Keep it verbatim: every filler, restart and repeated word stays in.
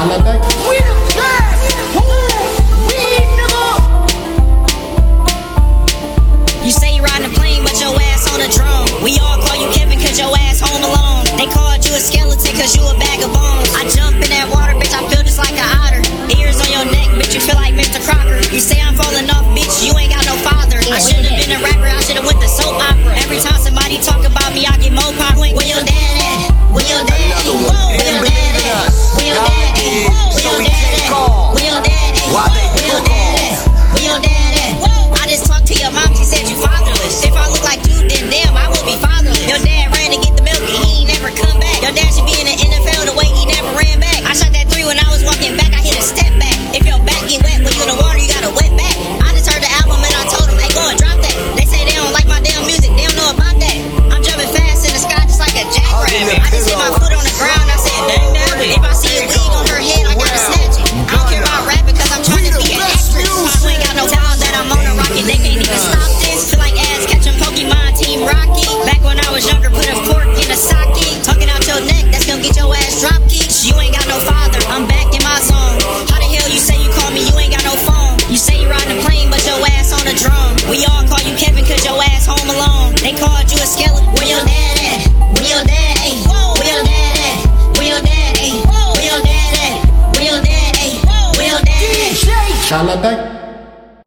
Calabac. You say you riding a plane, but your ass on a drum. We all call you Kevin cause your ass home alone. They called you a skeleton cause you a bag of bones. I jump in that water, bitch, I feel just like an otter. Ears on your neck, bitch, you feel like Mister Crocker. You say I'm falling off, bitch, you ain't got no father. I should've been a rapper, I should've went to soap opera. Every time somebody talk about me, I get more pop. Where your dad at? Where your dad at? Where your dad at? Where your dad at? Where your dad at? Where your dad at? Where your dad at? Where your dad at? I just talked to your mom, she said you fatherless. If I look like you, then damn, I will be fatherless. Your dad ran to get the milk and he ain't never come back. Your dad should be in the N F L the way he never ran back. I shot that three when I was walking back, I hit a step back. If your back get wet when you in the water, you got a wet back. I just heard the album and I told them, hey, go and drop that. They say they don't like my damn music, they don't know about that. I'm jumping fast in the sky just like a jackrabbit. I just hit my foot on the ground, I said, dang, dang. If I see a wig on her head, I gotta snatch it. I don't care about rapping cause I'm trying to be an actress. Pop ain't got no talent that I'm on a rocket, they can't even stop this. Feel like ass catching Pokemon Team Rocky. Back when I was younger, put a fork in a socket. Talking out your neck, that's gonna get your ass drop kicked. You ain't got no father, I'm back in my zone. How the hell you say you call me, you ain't got no phone? You say you riding a plane, but your ass on a drum. We all call you Kevin cause your ass home alone. They called you a skeleton. Where